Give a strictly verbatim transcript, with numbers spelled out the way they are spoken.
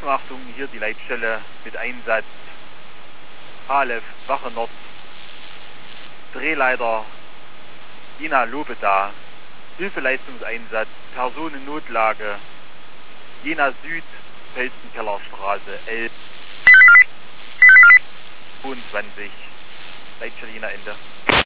Achtung, Achtung, hier die Leitstelle mit Einsatz Aleph, Wache Nord, Drehleiter Ina Lobeda, Hilfeleistungseinsatz, Personennotlage, Jena Süd, Felsenkellerstraße, elf zweiundzwanzig, Leitstelle Jena Ende.